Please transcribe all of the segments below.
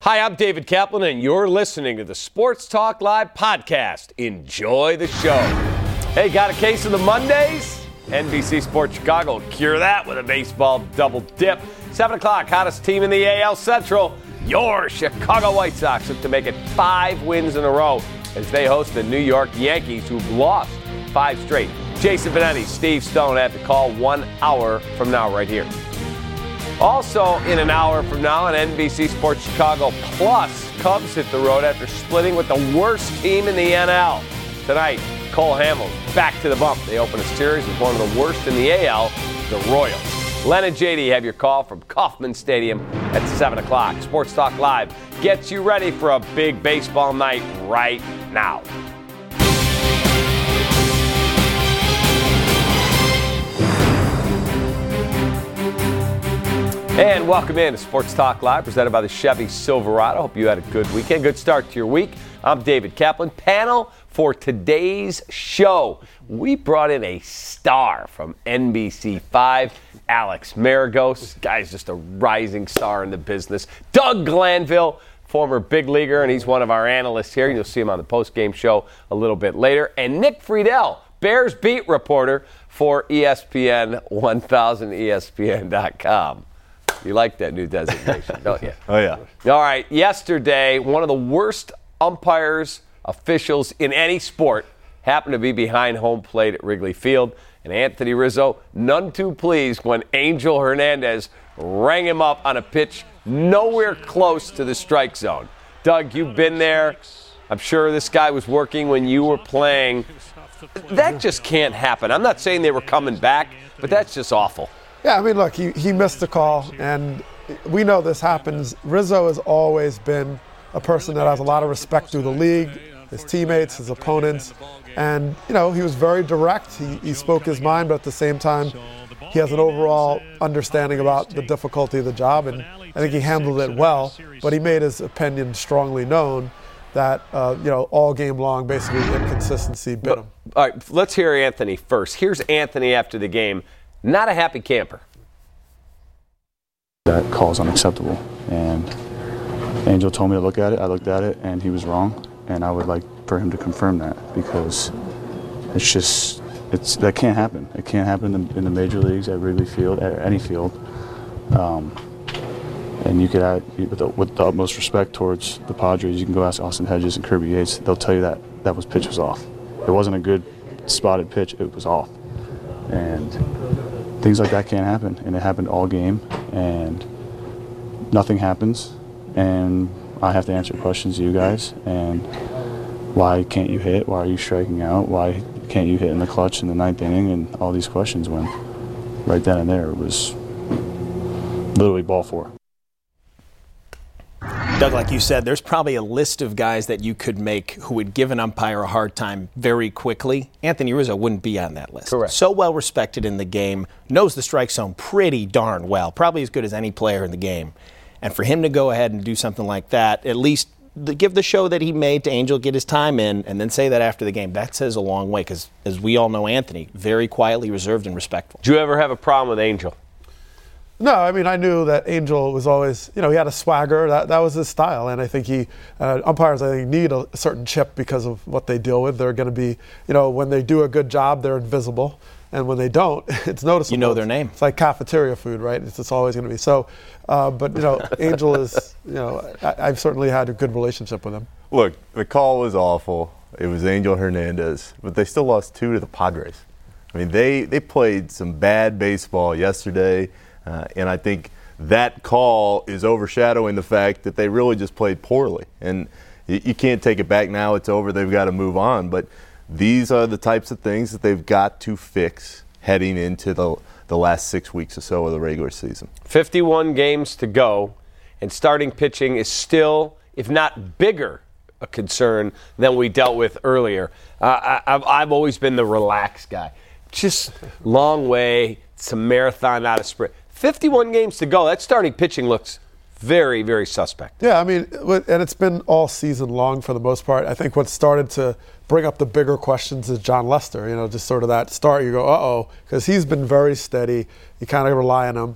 Hi, I'm David Kaplan, and you're listening to the Sports Talk Live podcast. Enjoy the show. Hey, got a case of the Mondays? NBC Sports Chicago will cure that with a baseball double dip. 7 o'clock, hottest team in the AL Central. Your Chicago White Sox look to make it 5 wins in a row as they host the New York Yankees, who've lost 5 straight. Jason Benetti, Steve Stone have to call 1 hour from now right here. Also, in an hour from now on NBC Sports Chicago Plus, Cubs hit the road after splitting with the worst team in the NL. Tonight, Cole Hamels back to the bump. They open a series with one of the worst in the AL, the Royals. Len and JD have your call from Kauffman Stadium at 7 o'clock. Sports Talk Live gets you ready for a big baseball night right now. And welcome in to Sports Talk Live, presented by the Chevy Silverado. Hope you had a good weekend, good start to your week. I'm David Kaplan. Panel for today's show. We brought in a star from NBC5, Alex Maragos. Guy's just a rising star in the business. Doug Glanville, former big leaguer, and he's one of our analysts here. You'll see him on the postgame show a little bit later. And Nick Friedel, Bears beat reporter for ESPN 1000, ESPN.com. You like that new designation, don't you? Oh, yeah. All right. Yesterday, one of the worst umpires, officials in any sport happened to be behind home plate at Wrigley Field. And Anthony Rizzo, none too pleased when Angel Hernandez rang him up on a pitch nowhere close to the strike zone. Doug, you've been there. I'm sure this guy was working when you were playing. That just can't happen. I'm not saying they were coming back, but that's just awful. Yeah, I mean, look, he missed the call, and we know this happens. Rizzo has always been a person that has a lot of respect through the league, his teammates, his opponents, and, you know, he was very direct. He spoke his mind, but at the same time, he has an overall understanding about the difficulty of the job, and I think he handled it well, but he made his opinion strongly known that, all game long, basically, inconsistency bit him. All right, let's hear Anthony first. Here's Anthony after the game. Not a happy camper. That call is unacceptable, and Angel told me to look at it. I looked at it, and he was wrong, and I would like for him to confirm that, because that can't happen. It can't happen in the major leagues, at Wrigley Field, at any field. And you could add, with the utmost respect towards the Padres, you can go ask Austin Hedges and Kirby Yates. They'll tell you that pitch was off. It wasn't a good spotted pitch. It was off. And things like that can't happen, and it happened all game, and nothing happens, and I have to answer questions to you guys, and why can't you hit, why are you striking out, why can't you hit in the clutch in the 9th inning, and all these questions, when right then and there it was literally ball 4. Doug, like you said, there's probably a list of guys that you could make who would give an umpire a hard time very quickly. Anthony Rizzo wouldn't be on that list. Correct. So well respected in the game, knows the strike zone pretty darn well, probably as good as any player in the game. And for him to go ahead and do something like that, at least give the show that he made to Angel, get his time in, and then say that after the game, that says a long way, because as we all know, Anthony, very quietly reserved and respectful. Did you ever have a problem with Angel? No, I mean, I knew that Angel was always, he had a swagger. That was his style. And I think umpires, I think, need a certain chip because of what they deal with. They're going to be, when they do a good job, they're invisible. And when they don't, it's noticeable. You know their name. It's like cafeteria food, right? It's always going to be. So, Angel is, I've certainly had a good relationship with him. Look, the call was awful. It was Angel Hernandez, but they still lost 2 to the Padres. I mean, they played some bad baseball yesterday. And I think that call is overshadowing the fact that they really just played poorly. And you can't take it back now. It's over. They've got to move on. But these are the types of things that they've got to fix heading into the last 6 weeks or so of the regular season. 51 games to go, and starting pitching is still, if not bigger, a concern than we dealt with earlier. I've always been the relaxed guy. Just long way, it's a marathon, not a sprint. 51 games to go. That starting pitching looks very, very suspect. Yeah, I mean, and it's been all season long for the most part. I think what started to bring up the bigger questions is John Lester. Just sort of that start. You go, uh-oh, because he's been very steady. You kind of rely on him.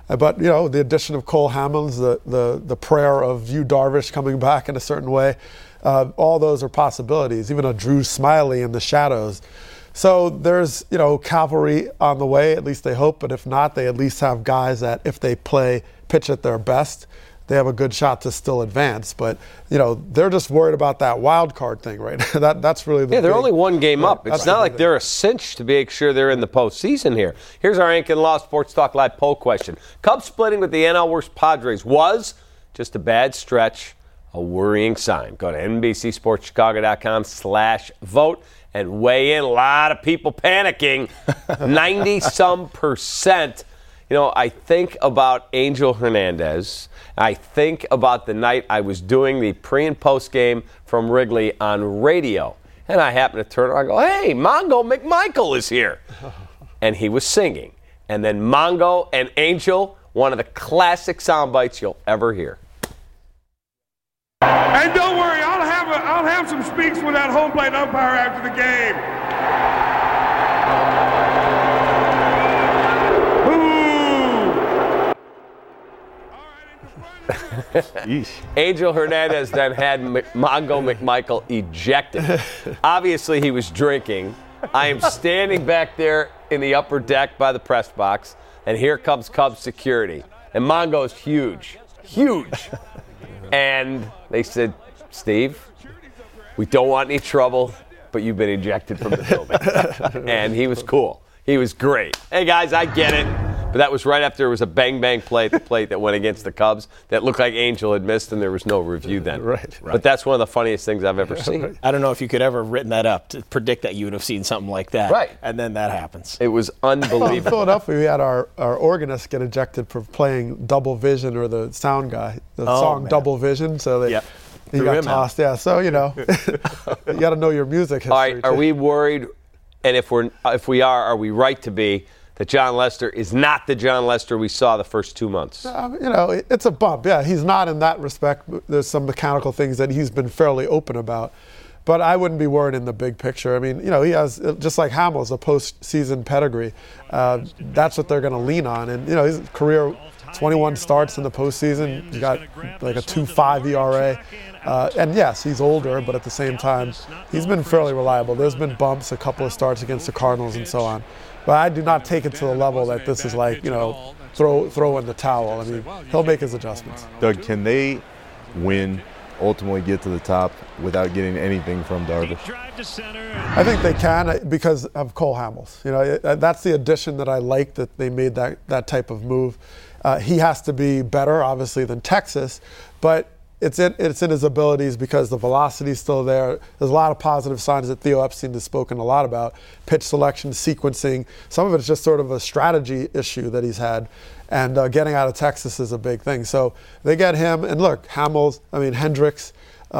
But, the addition of Cole Hamels, the prayer of Yu Darvish coming back in a certain way, all those are possibilities, even a Drew Smyly in the shadows. So there's, cavalry on the way, at least they hope. But if not, they at least have guys that if they pitch at their best, they have a good shot to still advance. But, they're just worried about that wild card thing, right? That's really the they're only one game up. It's not like they're a cinch to make sure they're in the postseason here. Here's our Ank and Law Sports Talk Live poll question. Cubs splitting with the NL Worst Padres was just a bad stretch, a worrying sign. Go to NBCSportsChicago.com/vote and weigh in. A lot of people panicking. 90-some%. I think about Angel Hernandez. I think about the night I was doing the pre- and post-game from Wrigley on radio. And I happen to turn around and go, hey, Mongo McMichael is here. And he was singing. And then Mongo and Angel, one of the classic sound bites you'll ever hear. And don't worry, I'll have some speaks with that home plate umpire after the game. Angel Hernandez then had Mongo McMichael ejected. Obviously, he was drinking. I am standing back there in the upper deck by the press box, and here comes Cubs security. And Mongo's huge. And they said, Steve, we don't want any trouble, but you've been ejected from the building. And he was cool. He was great. Hey, guys, I get it. But that was right after there was a bang-bang play at the plate that went against the Cubs that looked like Angel had missed, and there was no review then. Right. But that's one of the funniest things I've ever seen. I don't know if you could ever have written that up to predict that you would have seen something like that. Right. And then that happens. It was unbelievable. Well, in Philadelphia, we had our organist get ejected for playing Double Vision, or the sound guy, the song man. Double Vision. So he Threw got him tossed. Yeah, so, you got to know your music history. All right, are too. we worried, and if we are we right to be, that John Lester is not the John Lester we saw the first 2 months? It's a bump. Yeah, he's not in that respect. There's some mechanical things that he's been fairly open about. But I wouldn't be worried in the big picture. I mean, he has, just like Hamels, a postseason pedigree. That's what they're going to lean on. And, his career, 21 starts in the postseason. He got like a 2.5 ERA. And yes, he's older, but at the same time, he's been fairly reliable. There's been bumps, a couple of starts against the Cardinals and so on. But I do not take it to the level that this is like, throw in the towel. I mean, he'll make his adjustments. Doug, can they win, ultimately get to the top without getting anything from Darvish? I think they can because of Cole Hamels. That's the addition that I like, that they made that type of move. He has to be better, obviously, than Texas, but it's in his abilities because the velocity is still there. There's a lot of positive signs that Theo Epstein has spoken a lot about. Pitch selection, sequencing. Some of it's just sort of a strategy issue that he's had. And getting out of Texas is a big thing. So they get him. And look, Hendricks,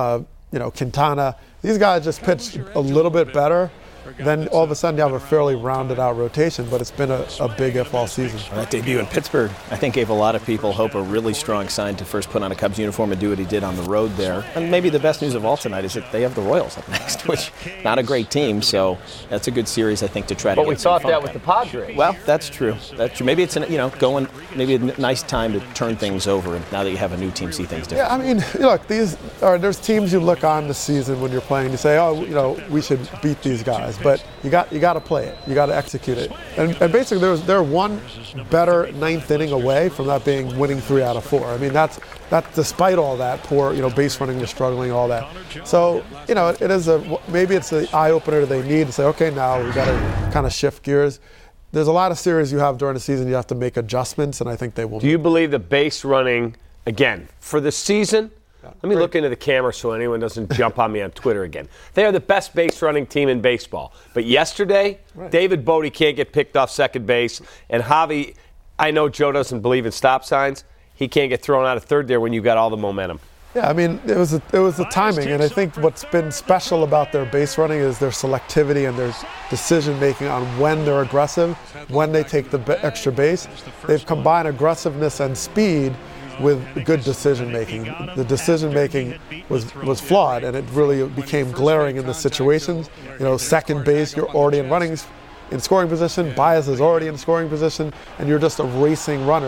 Quintana. These guys just pitched a little bit better. Then all of a sudden you have a fairly rounded out rotation, but it's been a big if all season. That debut in Pittsburgh, I think, gave a lot of people hope, a really strong sign to first put on a Cubs uniform and do what he did on the road there. And maybe the best news of all tonight is that they have the Royals up next, which not a great team, so that's a good series, I think, to try to But get we some thought fun that with the Padres. Well, that's true. Maybe it's maybe a nice time to turn things over, and now that you have a new team, see things different. Yeah, I mean, look, there's teams you look on the season when you're playing, you say, we should beat these guys, but you got to play it. You got to execute it. And basically, they're one better ninth inning away from that being winning 3 out of 4. I mean, that's despite all that poor, base running, they're struggling, all that. So, it is maybe it's the eye opener they need to say, okay, now we got to kind of shift gears. There's a lot of series you have during the season you have to make adjustments, and I think they will. Do you believe the base running, again, for the season? Let me look into the camera so anyone doesn't jump on me on Twitter again. They are the best base running team in baseball. But yesterday, David Bodie can't get picked off second base. And Javi, I know Joe doesn't believe in stop signs. He can't get thrown out of third there when you got all the momentum. Yeah, I mean, it was the timing. And I think what's been special about their base running is their selectivity and their decision making on when they're aggressive, when they take the extra base. They've combined aggressiveness and speed with good decision making. The decision making was flawed, and it really became glaring in the situations. Second base, you're already in scoring position. Baez is already in scoring position, and you're just erasing runners.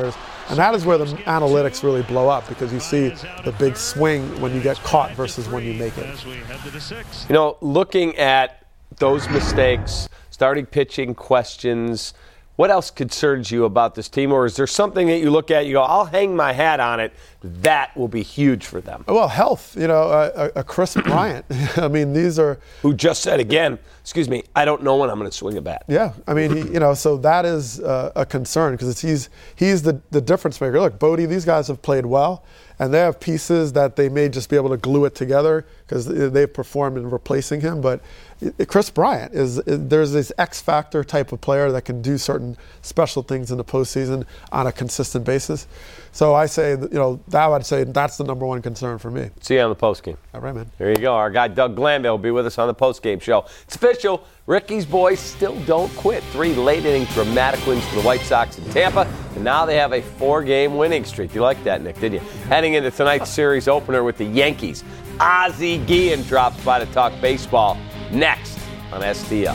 And that is where the analytics really blow up, because you see the big swing when you get caught versus when you make it. You know, looking at those mistakes, starting pitching questions, what else concerns you about this team? Or is there something that you look at, you go, I'll hang my hat on it, that will be huge for them? Well, health, a Chris Bryant. I mean, these are... Who just said again, excuse me, I don't know when I'm going to swing a bat. Yeah, I mean, so that is a concern, because he's the difference maker. Look, Bodie, these guys have played well, and they have pieces that they may just be able to glue it together because they've performed in replacing him. But Chris Bryant there's this X-factor type of player that can do certain special things in the postseason on a consistent basis. So I say, I'd say that's the number one concern for me. See you on the postgame. All right, man. There you go. Our guy Doug Glanville will be with us on the postgame show. It's official. Ricky's boys still don't quit. 3 late-inning dramatic wins for the White Sox in Tampa, and now they have a 4-game winning streak. You like that, Nick, didn't you? Heading into tonight's series opener with the Yankees, Ozzie Guillen drops by to talk baseball next on STL.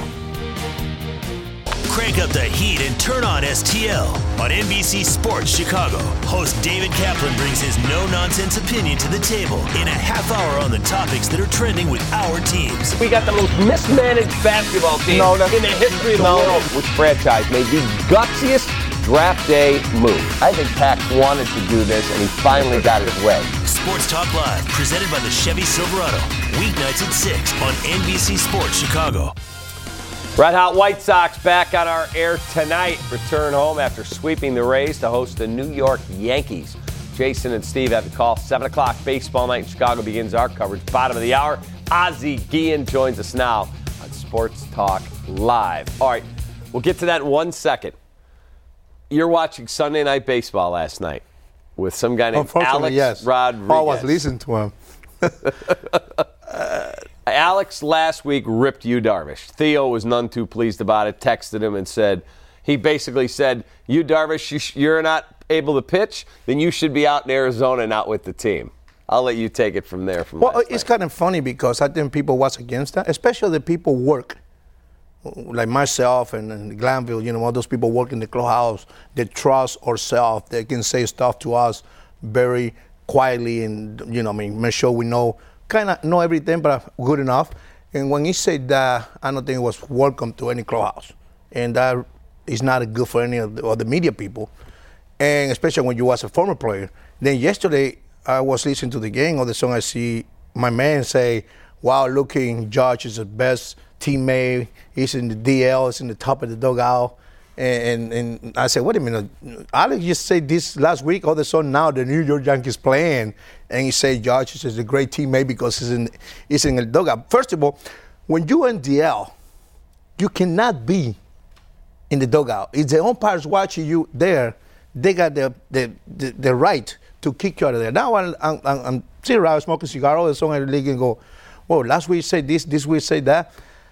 Crank up the heat and turn on STL. On NBC Sports Chicago, host David Kaplan brings his no-nonsense opinion to the table in a half hour on the topics that are trending with our teams. We got the most mismanaged basketball team in the history of the world. Which franchise made the gutsiest draft day move? I think Pax wanted to do this, and he finally got his way. Sports Talk Live, presented by the Chevy Silverado. Weeknights at 6 on NBC Sports Chicago. Red Hot White Sox back on our air tonight. Return home after sweeping the Rays to host the New York Yankees. Jason and Steve have the call. 7 o'clock baseball night in Chicago begins our coverage. Bottom of the hour, Ozzie Guillen joins us now on Sports Talk Live. All right, we'll get to that in 1 second. You're watching Sunday Night Baseball last night with some guy named Alex Rodriguez. I was listening to him. Alex last week ripped Yu Darvish. Theo was none too pleased about it, texted him and said, he basically said, Yu Darvish, you're not able to pitch, then you should be out in Arizona, not with the team. I'll let you take it from there. It's kind of funny because I think people was against that, especially the people work, like myself and Glanville, all those people work in the clubhouse, they trust ourselves. They can say stuff to us very quietly and, make sure we kind of know everything, but good enough. And when he said that, I don't think it was welcome to any clubhouse. And that is not good for any of the media people, and especially when you was a former player. Then yesterday, I was listening to the game. All of a sudden, I see my man say, wow, looking, Josh is the best teammate. He's in the DL. He's in the top of the dugout. And I said, wait a minute. Alex just said this last week. All of a sudden, now the New York Yankees playing. And he said Josh is a great teammate because he's in the dugout. First of all, when you're in DL, you cannot be in the dugout. If the umpires watching you there, they got the right to kick you out of there. Now I'm sitting around smoking cigar all the song in the league and go, whoa, last week say this week say that.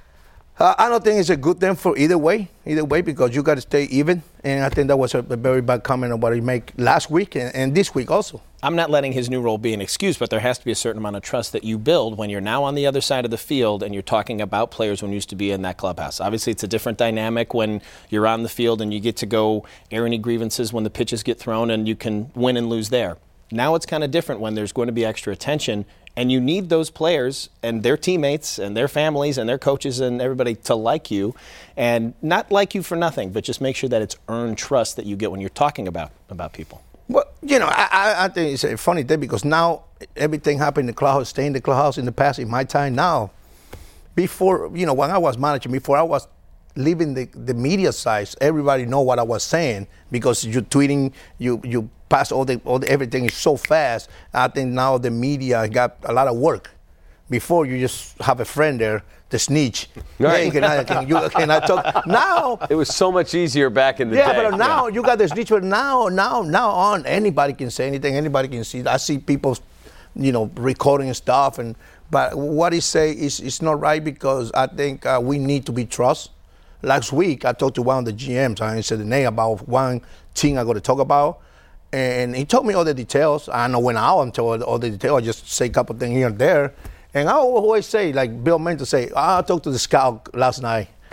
I don't think it's a good thing for either way, because you got to stay even. And I think that was a very bad comment on what he made last week and this week also. I'm not letting his new role be an excuse, but there has to be a certain amount of trust that you build when you're now on the other side of the field and you're talking about players when you used to be in that clubhouse. Obviously, it's a different dynamic when you're on the field and you get to go air any grievances when the pitches get thrown and you can win and lose there. Now it's kind of different when there's going to be extra attention. And you need those players and their teammates and their families and their coaches and everybody to like you, and not like you for nothing, but just make sure that it's earned trust that you get when you're talking about people. Well, I think it's a funny thing because now everything happened in the clubhouse, stay in the clubhouse in the past, in my time now. Before, when I was managing, before I was leaving the media side, everybody know what I was saying because you're tweeting, you pass all the everything is so fast. I think now the media got a lot of work. Before you just have a friend there, the snitch. Right. Yeah, can I talk? Now it was so much easier back in the day. Yeah, but now you got the snitch. But now on, anybody can say anything. Anybody can see. I see people, recording stuff. But what he say is not right because I think we need to be trust. Last week I talked to one of the GMs. I said the name about one thing I'm going to talk about. And he told me all the details. I know when I told all the details, I just say a couple things here and there. And I always say, like Bill Mentor say, I talked to the scout last night.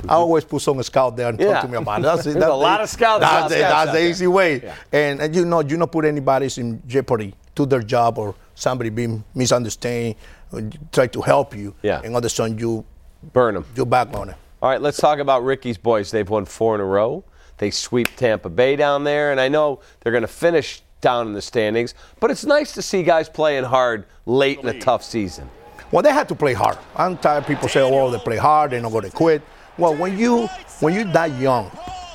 I always put some scout there and talk to me about it. That's There's a lot of scouts. That's the easy way. Yeah. And you not put anybody in jeopardy to their job or somebody being misunderstanding, try to help you. Yeah. And all of a sudden you burn them. You back on it. All right, let's talk about Ricky's boys. They've won 4 in a row. They sweep Tampa Bay down there, and I know they're going to finish down in the standings, but it's nice to see guys playing hard late in a tough season. Well, they had to play hard. I'm tired of people say, oh, they play hard, they're not going to quit. Well, when you're that young,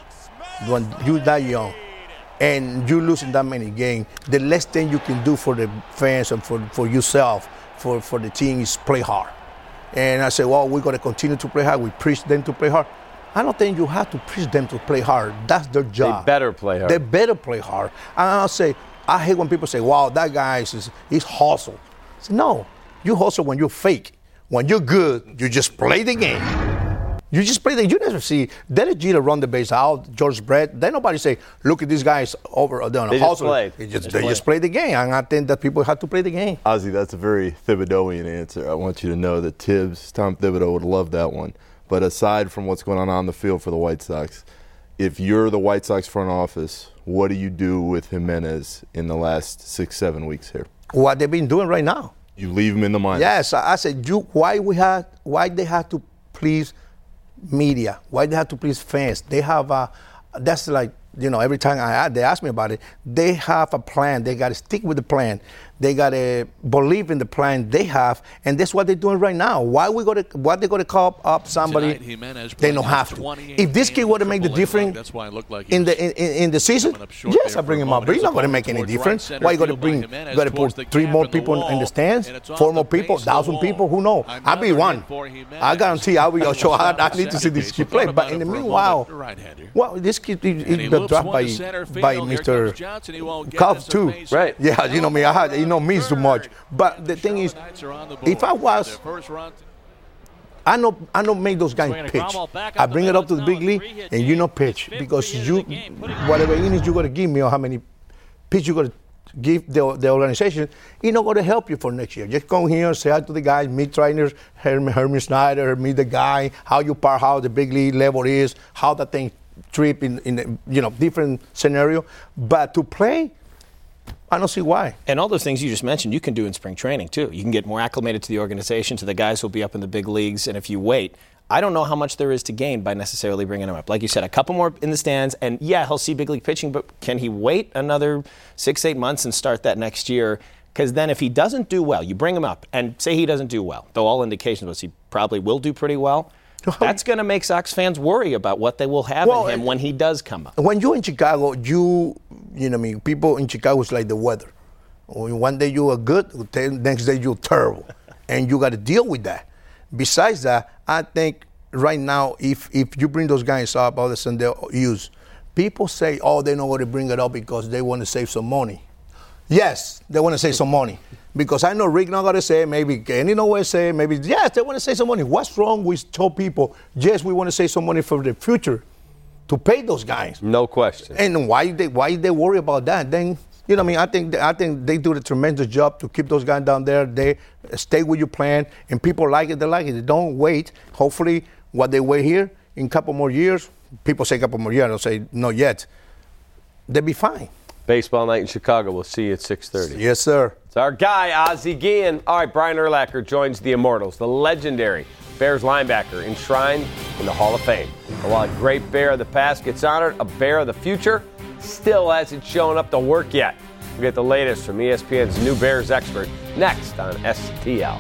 and you're losing that many games, the less thing you can do for the fans and for yourself, for the team is play hard. And I say, well, we're going to continue to play hard. We preach them to play hard. I don't think you have to preach them to play hard. That's their job. They better play hard. They better play hard. And I'll say, I hate when people say, wow, that guy he's hustle. I say, no, you hustle when you're fake. When you're good, you just play the game. You just play the game. You never see Derek Jeter run the base out, George Brett. Then nobody say, look at these guys over there on a hustle. They just play the game. And I think that people have to play the game. Ozzie, that's a very Thibodeauian answer. I want you to know that Tom Thibodeau would love that one. But aside from what's going on the field for the White Sox, if you're the White Sox front office, what do you do with Jimenez in the last 6-7 weeks here? What they've been doing right now. You leave him in the minors. Yes, I said, why they have to please media? Why they have to please fans? They have that's like, every time they ask me about it, they have a plan. They got to stick with the plan. They got to believe in the plan they have, and that's what they're doing right now. Why they going to call up somebody? They don't have to. If this kid were to make the difference in the season, yes, I bring him up. But he's not going to make any difference. Why you going to put 3 more people in the stands, 4 more people, 1,000 people? Who knows? I'll be one. I guarantee I'll be a show. I need to see this kid play. But in the meanwhile, well, this kid he got dropped by Mr. Cubs too. Right. Yeah, me, means too much. But the thing is, if I was, I don't make those guys pitch. I bring it up to the big league, and pitch because whatever innings you got to give me or how many pitch you got to give the organization, it's not going to help you for next year. Just come here, say hi to the guys, meet trainers, Herman Schneider, meet the guy, how the big league level is, how that thing trip in different scenario. But to play, I don't see why. And all those things you just mentioned, you can do in spring training, too. You can get more acclimated to the organization, to the guys who will be up in the big leagues. And if you wait, I don't know how much there is to gain by necessarily bringing him up. Like you said, a couple more in the stands, and yeah, he'll see big league pitching, but can he wait another 6-8 months and start that next year? Because then if he doesn't do well, you bring him up, and say he doesn't do well, though all indications was he probably will do pretty well. That's going to make Sox fans worry about what they will have in him when he does come up. When you're in Chicago, people in Chicago is like the weather. One day you are good, next day you're terrible. And you got to deal with that. Besides that, I think right now, if you bring those guys up, all of a sudden they'll use. People say, they're not going to bring it up because they want to save some money. Yes, they want to save some money. Because I know Rick not going to say, maybe Kenny not going to say, maybe, yes, they want to save some money. What's wrong with tell people, yes, we want to save some money for the future to pay those guys? No question. And why they worry about that? Then, I think they do a tremendous job to keep those guys down there. They stay with your plan, and people like it, they like it. They don't wait. Hopefully, what they wait here in a couple more years, people say a couple more years, I don't say not yet, they'll be fine. Baseball night in Chicago. We'll see you at 6:30. Yes, sir. It's our guy, Ozzie Guillen. All right, Brian Urlacher joins the Immortals, the legendary Bears linebacker enshrined in the Hall of Fame. And while a great Bear of the past gets honored, a Bear of the future still hasn't shown up to work yet. We'll get the latest from ESPN's new Bears expert next on STL.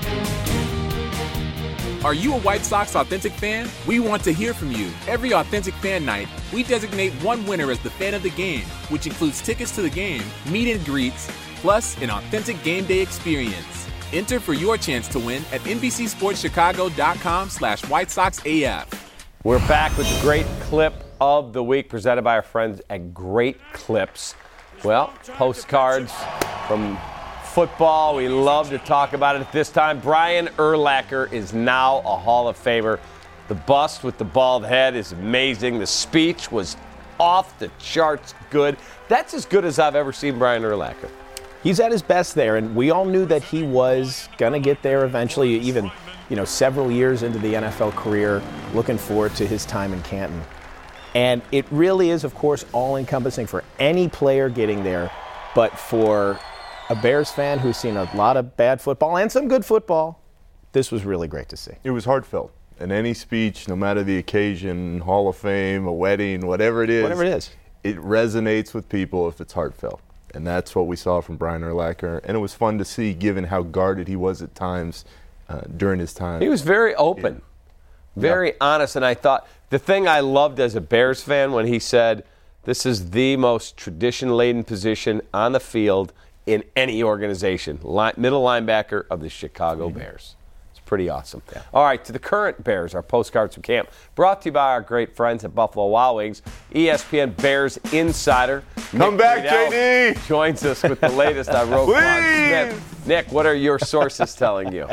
Are you a White Sox Authentic fan? We want to hear from you. Every Authentic Fan Night, we designate one winner as the fan of the game, which includes tickets to the game, meet and greets, plus an authentic game day experience. Enter for your chance to win at NBCSportsChicago.com/White Sox AF. We're back with the great clip of the week presented by our friends at Great Clips. Well, postcards from football. We love to talk about it at this time. Brian Urlacher is now a Hall of Famer. The bust with the bald head is amazing. The speech was off the charts good. That's as good as I've ever seen Brian Urlacher. He's at his best there, and we all knew that he was going to get there eventually, even several years into the NFL career. looking forward to his time in Canton. And it really is, of course, all-encompassing for any player getting there. But for a Bears fan who's seen a lot of bad football and some good football, this was really great to see. It was heartfelt. In any speech, no matter the occasion, Hall of Fame, a wedding, whatever it is, it resonates with people if it's heartfelt. And that's what we saw from Brian Urlacher. And it was fun to see, given how guarded he was at times during his time. He was very open, very honest. And I thought the thing I loved as a Bears fan when he said, this is the most tradition-laden position on the field in any organization, middle linebacker of the Chicago Bears. Pretty awesome. Yeah. All right, to the current Bears, our postcards from camp, brought to you by our great friends at Buffalo Wild Wings, ESPN Bears insider. Come back, JD! Joins us with the latest on Roquan Smith. Nick, what are your sources telling you?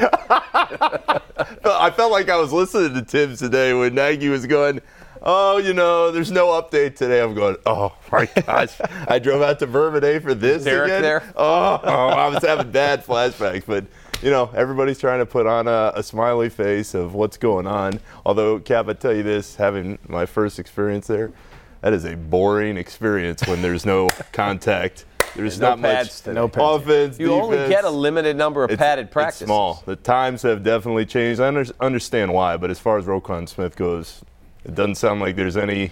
I felt like I was listening to Tibbs today when Nagy was going, there's no update today. I'm going, oh, my gosh. I drove out to Bourbonnais for this again? There? Oh, I was having bad flashbacks, but everybody's trying to put on a smiley face of what's going on. Although, Cap, I tell you this, having my first experience there, that is a boring experience when there's no contact. There's not much offense, You defense. only get a limited number of padded practices. It's small. The times have definitely changed. I understand why, but as far as Roquan Smith goes, it doesn't sound like there's any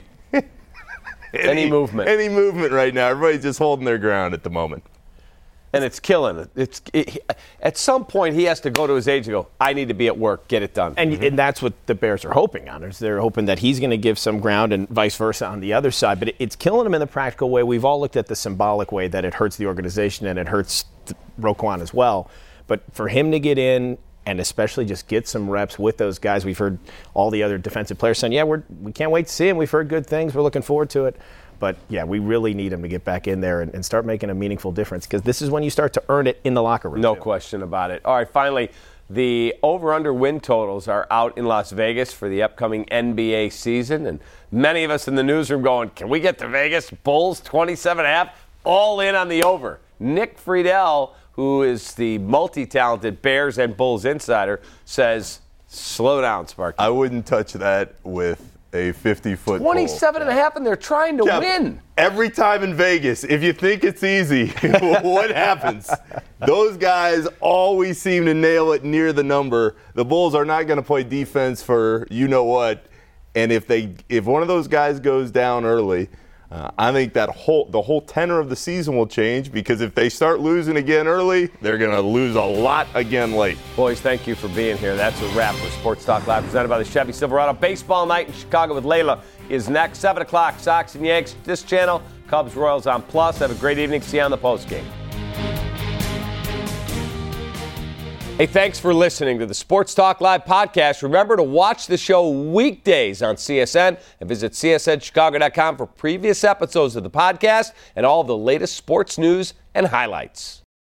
movement. Any movement right now. Everybody's just holding their ground at the moment. And it's killing it. At some point, he has to go to his agent and go, I need to be at work, get it done. And that's what the Bears are hoping on. Is they're hoping that he's going to give some ground and vice versa on the other side. But it's killing him in the practical way. We've all looked at the symbolic way that it hurts the organization and it hurts Roquan as well. But for him to get in and especially just get some reps with those guys, we've heard all the other defensive players saying, we can't wait to see him. We've heard good things. We're looking forward to it. But, we really need him to get back in there and start making a meaningful difference because this is when you start to earn it in the locker room. No question about it. All right, finally, the over-under win totals are out in Las Vegas for the upcoming NBA season. And many of us in the newsroom going, can we get to Vegas? Bulls 27.5, all in on the over. Nick Friedel, who is the multi-talented Bears and Bulls insider, says, slow down, Sparky. I wouldn't touch that with a 50-foot 27.5, and they're trying to win. Every time in Vegas, if you think it's easy, what happens? Those guys always seem to nail it near the number. The Bulls are not going to play defense for you-know-what. And if one of those guys goes down early, I think the whole tenor of the season will change because if they start losing again early, they're going to lose a lot again late. Boys, thank you for being here. That's a wrap for Sports Talk Live, presented by the Chevy Silverado. Baseball night in Chicago with Layla is next, 7 o'clock, Sox and Yanks. This channel, Cubs Royals on Plus. Have a great evening. See you on the postgame. Hey, thanks for listening to the Sports Talk Live podcast. Remember to watch the show weekdays on CSN and visit csnchicago.com for previous episodes of the podcast and all the latest sports news and highlights.